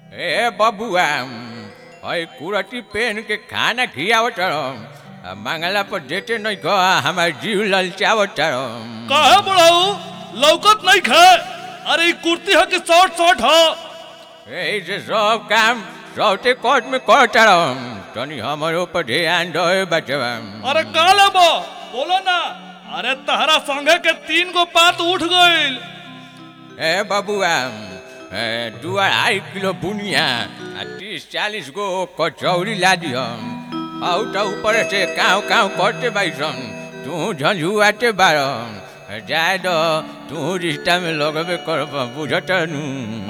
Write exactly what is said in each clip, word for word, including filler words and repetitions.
ए बबुआ हई कुरती पेन के खाना खियावत मंगला पर देते नहीं कह हमार जीव ललचावत काहे बुढ़ाऊ लौकत नहीं खे। अरे कुर्ती है कि शॉर्ट शॉर्ट हो ऐसे सब काम सौते कोर्ट में करत तनी हमारे ऊपर ध्यान दो बचवा। अरे का लेबो बोलो ना। अरे तहरा संगे के तीन गो पात उठ गइल। ए बबुआ दू अढ़ाई किलो बुनिया तीस चालीस गो कचौड़ी ला दियो आउ तो ऊपर से काव काव करते बैसन तू झंझुआते बार जाए दो तू रिश्ता में लगबे कर बुझत नू।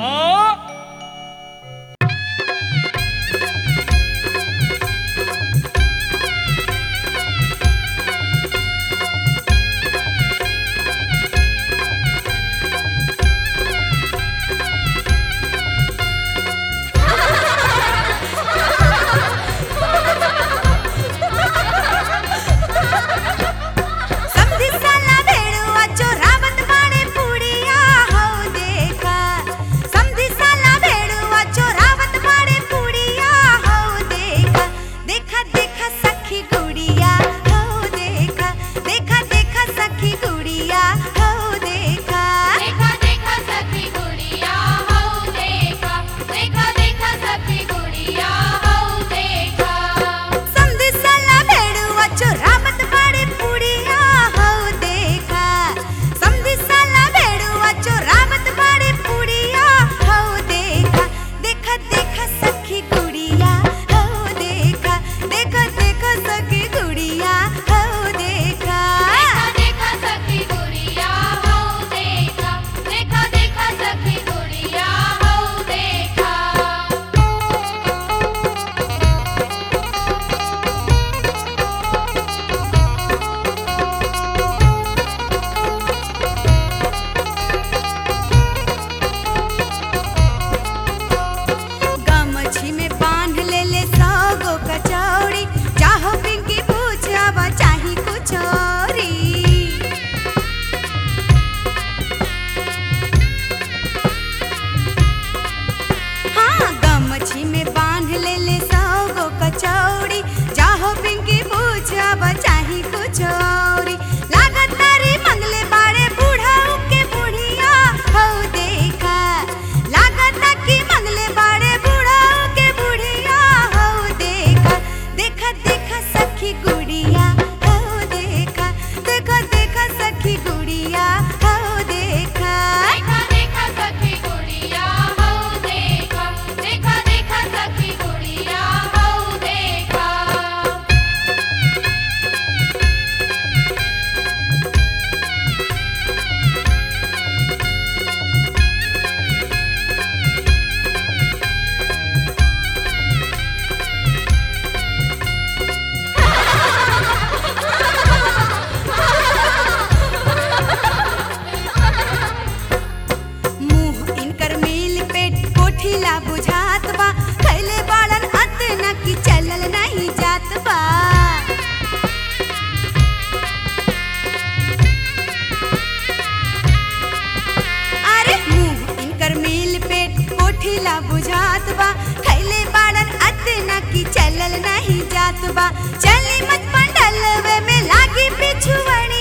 बुझात बा खैले बाड़न अतना की चलल नहीं जात बा चली मत पंडलवे में लागी पिछुवणी।